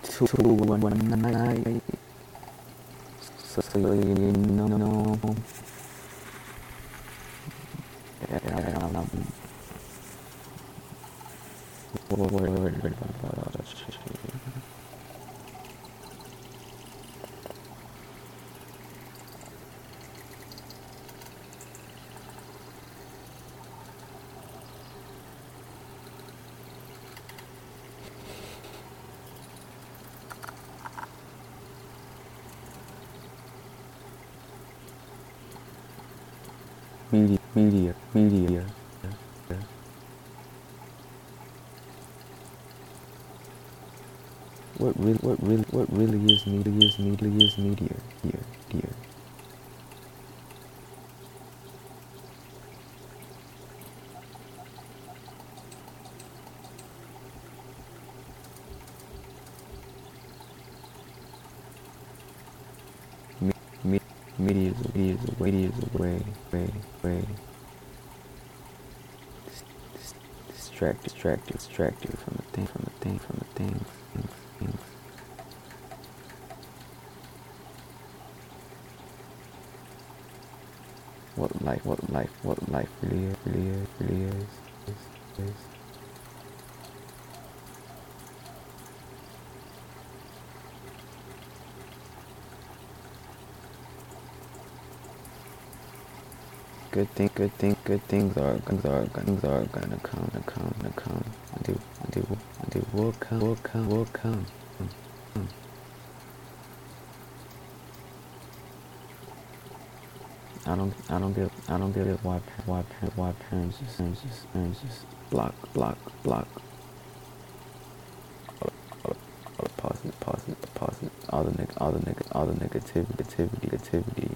one night, so you know that I'm worried about that shit. Media. What really is media here. Media is a way distracted from the things. What life really is. Good things are gonna come. They will come. I don't get why parents just block all the positive all the negativity,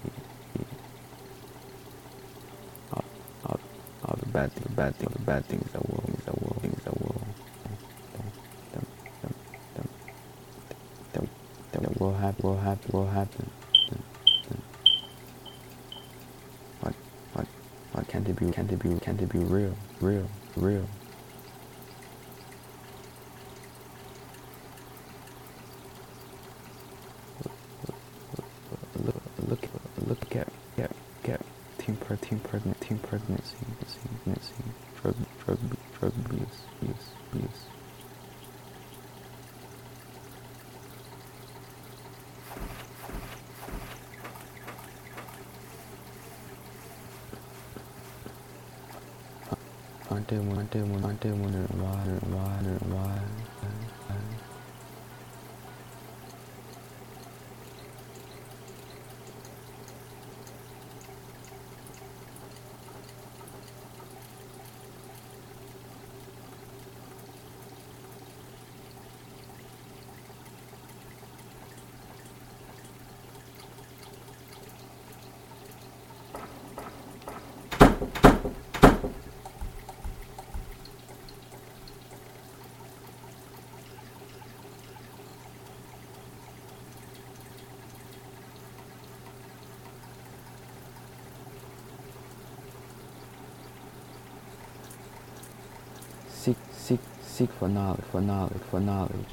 all the bad things that will will happen. Why can't it be real? Look at teen pregnancy, drug abuse. Aren't they wondering why? Seek for knowledge.